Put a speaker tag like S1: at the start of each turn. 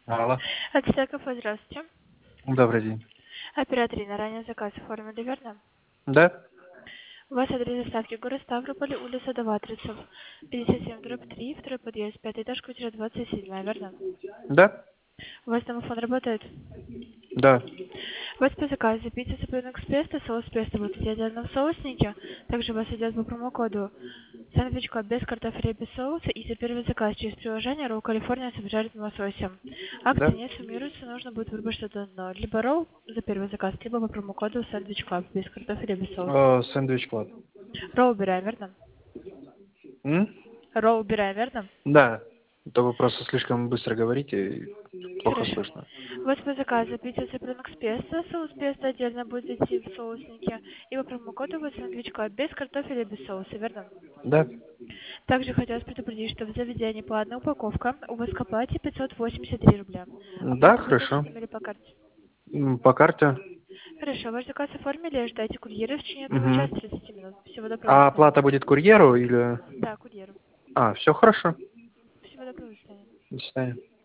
S1: Алло.
S2: Отстеков, здравствуйте.
S1: Добрый день.
S2: Оператор Инна, ранее заказ оформили, верно?
S1: Да?
S2: У вас адрес доставки город Ставрополь, улица Даватрицев, 57/3, второй подъезд, пятый этаж, квартира 27, верно?
S1: Да?
S2: У вас домофон работает?
S1: Да.
S2: У вас по заказу пицца цыпленок с песто, соус песто будет в отдельном соусники. Также у вас идет по промокоду сэндвич кот без картофеля и без соуса. И за первый заказ через приложение Ролл Калифорния с обжаренным лососем. Акция
S1: Да?
S2: не суммируется, нужно будет выбрать что-то одно. Либо ролл за первый заказ, либо по промокоду сэндвич клаб без картофеля и без соуса.
S1: Сэндвич клаб.
S2: Ролл убираем, верно?
S1: М?
S2: Ролл убираем, верно?
S1: Да. То вы просто слишком быстро говорите, и плохо
S2: Хорошо.
S1: слышно.
S2: У вас по заказу пицца цыпленок с песто, соус песто отдельно будет идти в соусники. И по промокоду у вас сэндвич клаб без картофеля и без соуса, верно?
S1: Да?
S2: Также хотелось предупредить, что в заведении платная упаковка. У вас к оплате 583 рубля.
S1: Да,
S2: Оплата будет
S1: хорошо.
S2: наличными или по карте?
S1: По карте.
S2: Хорошо, ваш заказ оформили, ждайте курьера в течение 1 часа
S1: Угу.
S2: 30 минут. Всего доброго, до
S1: А
S2: свидания.
S1: оплата будет курьеру или...
S2: Да, курьеру.
S1: А, все хорошо.
S2: Всего доброго, до свидания.
S1: До свидания.